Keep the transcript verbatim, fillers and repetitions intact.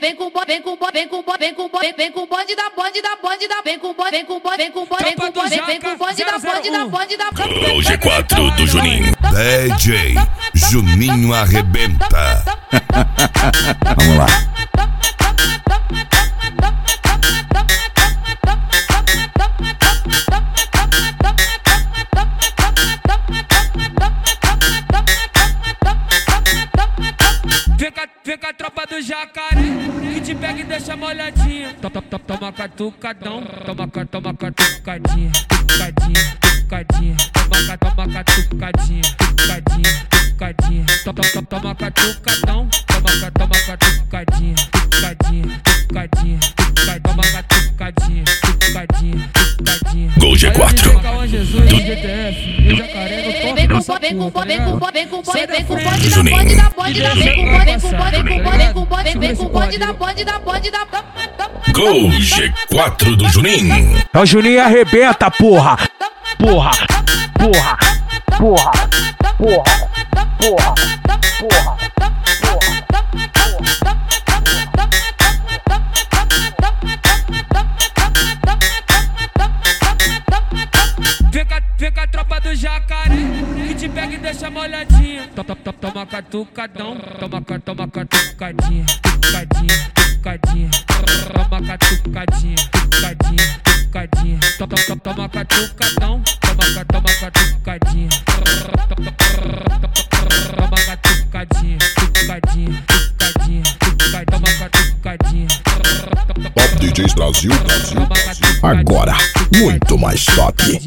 vem com bo, vem com bo, vem com bo, vem com bo, vem com bonde da bonde da bonde da, vem com bo, vem com bo, vem com bo, vem com bo, vem com bonde da bonde da bonde da. O G quatro do Juninho. D J Juninho arrebenta. Vamos lá. Fica a tropa do jacaré, que te pega e deixa molhadinha. Toma, toma, toma catucadão, toma, toma catucadinha, tucadinha, tucadinha. Toma, toma catucadinha, tucadinha, tucadinha. Toma, toma, toma catucadão, toma, toma catucadinha, tucadinha, tucadinha. Toma catucadinha, tucadinha, tucadinha. Gol G quatro. Vem com bo, vem com bo, vem com bo, vem com bo, vem com bonde da bonde da bonde da, vem com bo, vem com bo, vem com bo, vem com bo, vem com bonde da bonde da bonde da. Gol G quatro do Juninho. É o Juninho arrebenta, porra. Porra. Porra. Porra. Porra. Porra. Porra. Fica a tropa do jacaré, que te pega e deixa molhadinha. Toma, toma, toma catucadão, toma, toma catucadinha, tucadinha, tucadinha. Toma catucadinha, tucadinha, tucadinha. Toma, toma, toma catucadão, toma, toma catucadinha. Toma catucadinha, tucadinha, tucadinha, tucadinha. Toma catucadinha. Top D Js Brasil, Brasil, Brasil. Agora, muito mais top.